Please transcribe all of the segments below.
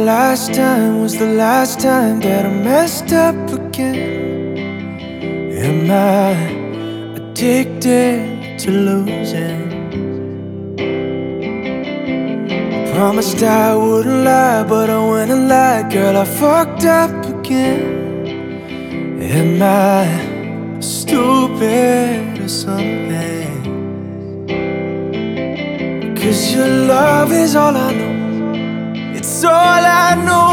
last time was the last time that I messed up again? Am I addicted to losing? Promised I wouldn't lie, but I went and lied. Girl, I fucked up again. Am I stupid or something? 'Cause your love is all I know. It's all I know.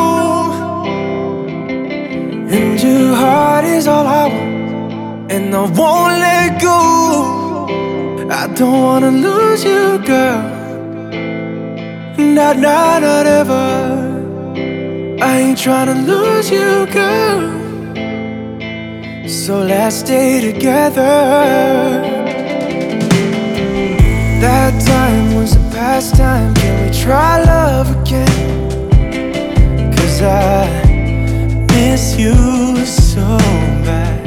And your heart is all I want, and I won't let go. I don't wanna lose you, girl. Not ever. I ain't tryna lose you, girl. So let's stay together. That time was a past time. Can we try love again? 'Cause I miss you so bad.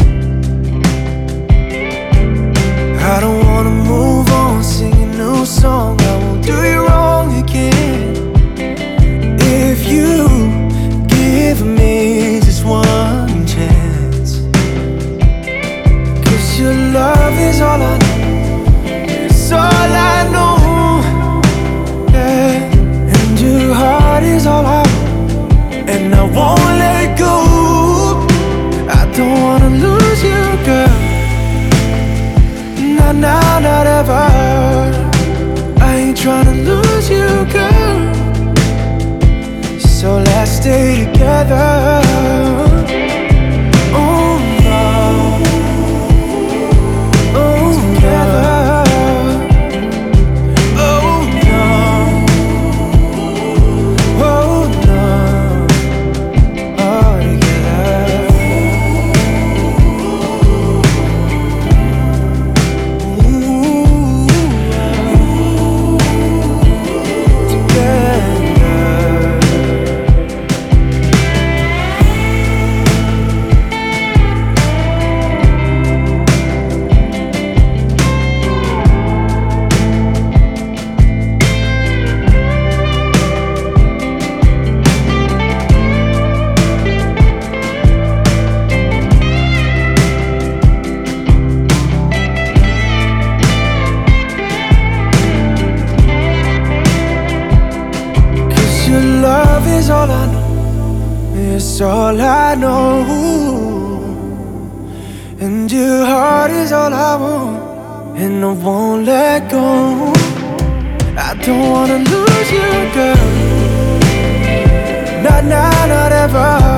I don't wanna move on, sing a new song. I won't do you wrong again. If you give me just one chance, 'cause your love is all I know. It's all I know, yeah. And your heart is all I want, and I won't let go. I don't wanna lose you, girl. Not ever. I ain't tryna lose you, girl. So let's stay together. Oh no, oh together. Oh no, oh no, all together. Your love is all I know. It's all I know. And your heart is all I want, and I won't let go. I don't wanna lose you, girl. Not ever.